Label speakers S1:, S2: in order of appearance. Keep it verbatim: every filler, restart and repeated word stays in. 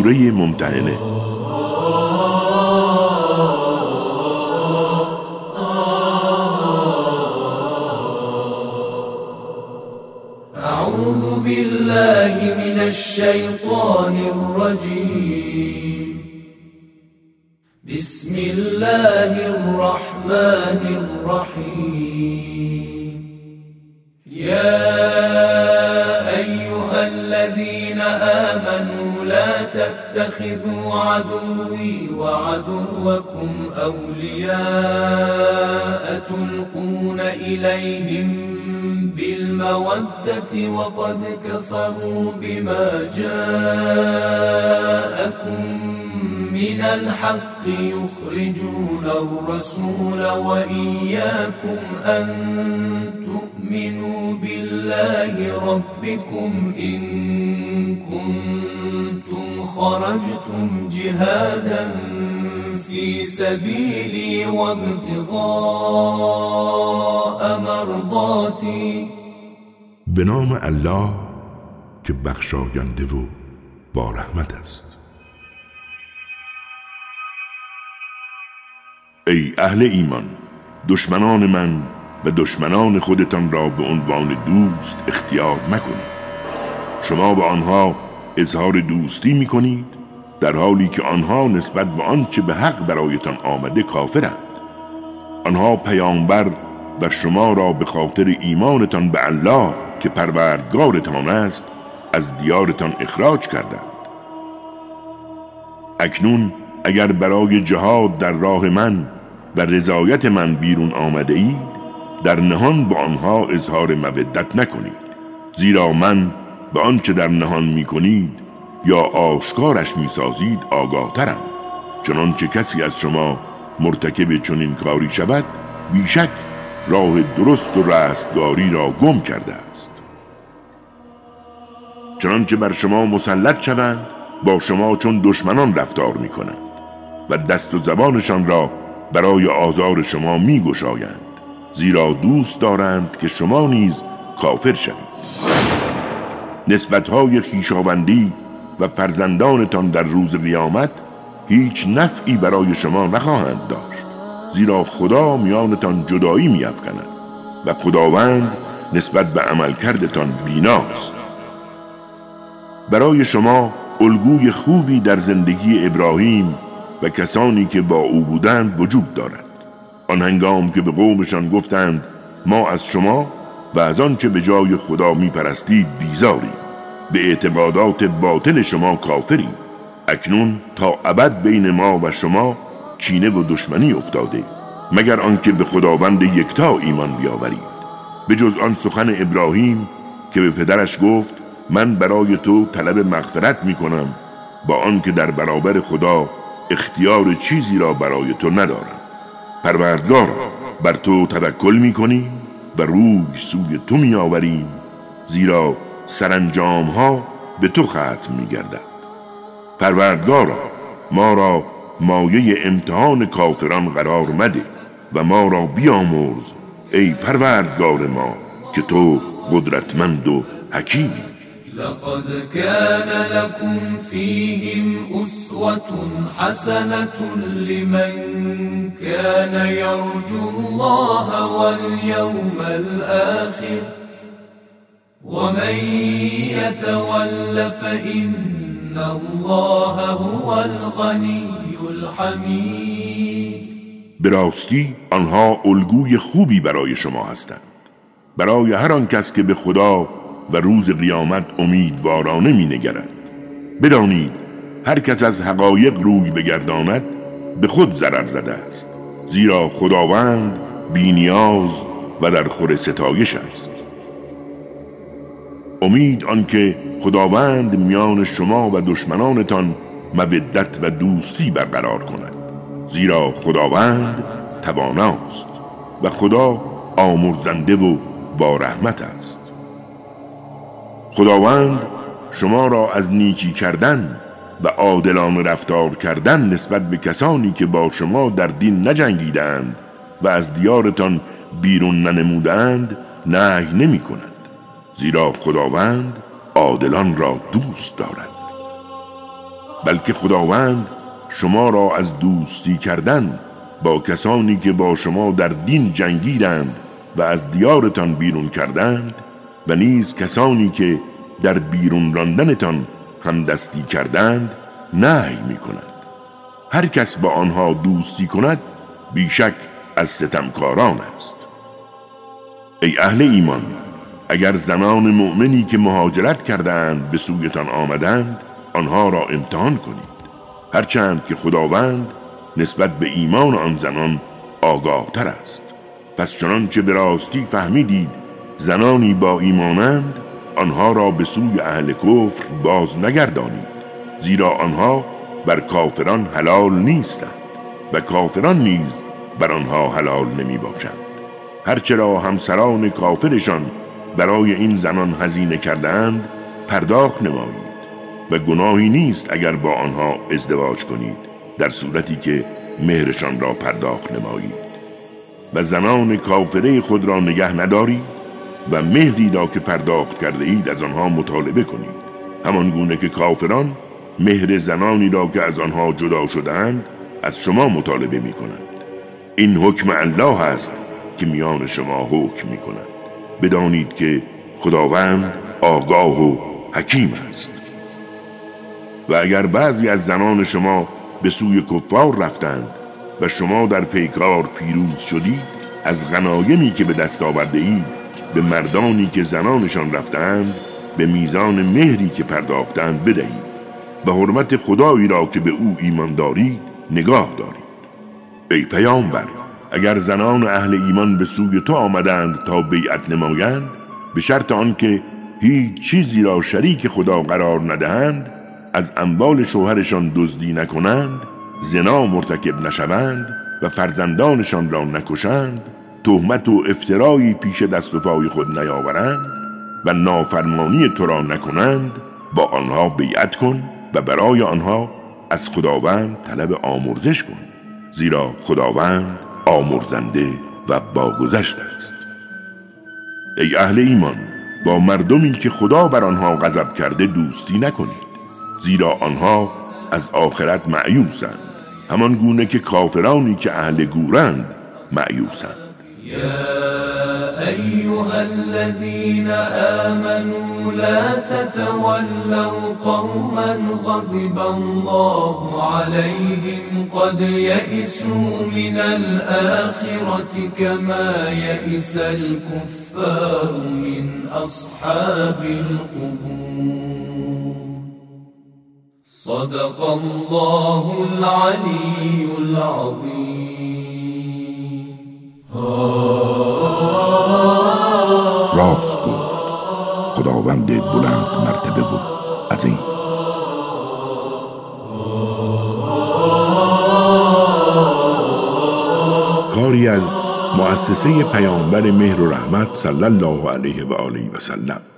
S1: سوره ممتحنه.
S2: اعوذ بالله من الشیطان الرجیم. بسم الله الرحمن الرحیم. یا ایها الذین آمنوا لا تتخذوا عدوی وعدوکم اولیاء تلقون الیهم بالمودة وقد كفروا بما جاءكم من الحق يخرجون الرسول وإياكم أن تؤمنوا بالله ربكم إن كنتم خرجتم جهادا في سبيلي وابتغاء مرضاتي.
S1: به نام الله که بخشاینده و با رحمت است. ای اهل ایمان، دشمنان من و دشمنان خودتان را به عنوان دوست اختیار مکنید. شما با آنها اظهار دوستی میکنید در حالی که آنها نسبت به آنچه به حق برایتان آمده کافرند. آنها پیامبر و شما را به خاطر ایمانتان به الله که پروردگارتان است از دیارتان اخراج کردند. اکنون اگر برای جهاد در راه من و رضایت من بیرون آمده اید، در نهان با آنها اظهار مودت نکنید، زیرا من به آنچه در نهان می کنید یا آشکارش می سازید آگاه ترم. چنانچه کسی از شما مرتکب چنین کاری شود، بیشک راه درست و رستگاری را گم کرده است. چنانچه بر شما مسلط شوند با شما چون دشمنان رفتار می کنند و دست و زبانشان را برای آزار شما می گشایند، زیرا دوست دارند که شما نیز کافر شوید. نسبت‌های خویشاوندی و فرزندانتان در روز قیامت هیچ نفعی برای شما نخواهند داشت، زیرا خدا میانتان جدایی می‌افکند و خداوند نسبت به عملکردتان بیناست. برای شما الگوی خوبی در زندگی ابراهیم و کسانی که با او بودند وجود دارد. آن هنگام که به قومشان گفتند ما از شما و از آنچه به جای خدا میپرستید بیزاریم، به اعتقادات باطل شما کافریم. اکنون تا ابد بین ما و شما کینه و دشمنی افتاده، مگر آنکه به خداوند یکتا ایمان بیاورید. به جز آن سخن ابراهیم که به پدرش گفت من برای تو طلب مغفرت میکنم، با آنکه در برابر خدا اختیار چیزی را برای تو ندارم. پروردگارا، بر تو توکل میکنیم و روی سوی تو میآوریم، زیرا سرانجام ها به تو ختم میگردد. پروردگارا، ما را مایه امتحان کافران قرار مده و ما را بیامرز ای پروردگار ما که تو قدرتمند و حکیمی.
S2: لقد كان لكم فيهم أسوة حسنة لمن كان يرجو الله واليوم الآخر ومن يتول فإن الله هو الغني الحمید.
S1: به راستی آنها الگوی خوبی برای شما هستند، برای هر آن کس که به خدا و روز قیامت امیدوارانه می نگرد. بدانید هر کس از حقایق روی بگرداند به خود ضرر زده است، زیرا خداوند بی‌نیاز و در خور ستایش است. امید آنکه خداوند میان شما و دشمنانتان مودت و دوستی برقرار کند، زیرا خداوند تواناست و خدا آمرزنده و با رحمت است. خداوند شما را از نیکی کردن و عادلانه رفتار کردن نسبت به کسانی که با شما در دین نجنگیدند و از دیارتان بیرون ننمودند نهی نمی کند، زیرا خداوند عادلان را دوست دارد. بلکه خداوند شما را از دوستی کردن با کسانی که با شما در دین جنگیدند و از دیارتان بیرون کردند و نیز کسانی که در بیرون راندنتان همدستی کردند نهی می کند. هر کس با آنها دوستی کند بیشک از ستمکاران است. ای اهل ایمان، اگر زنان مؤمنی که مهاجرت کردند به سویتان آمدند آنها را امتحان کنید، هرچند که خداوند نسبت به ایمان آن زنان آگاه تر است. پس چنانچه به راستی فهمیدید زنانی با ایمانند آنها را به سوی اهل کفر باز نگردانید، زیرا آنها بر کافران حلال نیستند و کافران نیز بر آنها حلال نمی باشند. هرچرا همسران کافرشان برای این زنان هزینه کردند پرداخت نمایید و گناهی نیست اگر با آنها ازدواج کنید در صورتی که مهرشان را پرداخت نمایید. و زنان کافره خود را نگه ندارید و مهری را که پرداخت کرده اید از آنها مطالبه کنید، همان گونه که کافران مهر زنانی را که از آنها جدا شدند از شما مطالبه می کنند. این حکم الله است که میان شما حکم می کند. بدانید که خداوند آگاه و حکیم است. و اگر بعضی از زنان شما به سوی کفار رفتند و شما در پیکار پیروز شدید، از غنایمی که به دست آورده اید به مردانی که زنانشان رفتند به میزان مهری که پرداختند بدهید و حرمت خدایی را که به او ایمان دارید نگاه دارید. ای پیامبر، اگر زنان اهل ایمان به سوی تو آمدند تا بیعت نمایند به شرط آنکه هیچ چیزی را شریک خدا قرار ندهند، از اموال شوهرشان دزدی نکنند، زنا مرتکب نشوند و فرزندانشان را نکشند، تهمت و افترایی پیش دست و پای خود نیاورند و نافرمانی تو را نکنند، با آنها بیعت کن و برای آنها از خداوند طلب آمرزش کن، زیرا خداوند آمرزنده و باگذشت است. ای اهل ایمان، با مردمی که خدا بر آنها غضب کرده دوستی نکنید، زیرا آنها از آخرت مأیوسند، همان گونه که کافرانی که اهل گورند مأیوسند.
S2: يا أيها الذين آمنوا لا تتولوا قوما غضب الله عليهم قد يئسوا من الآخرة كما يئس الكفار من أصحاب القبور. صدق الله العلي العظيم.
S1: راست گفت خداوند بلند مرتبه و عظیم. کاری از مؤسسه پیامبر مهر و رحمت صلی الله علیه و آله و سلم.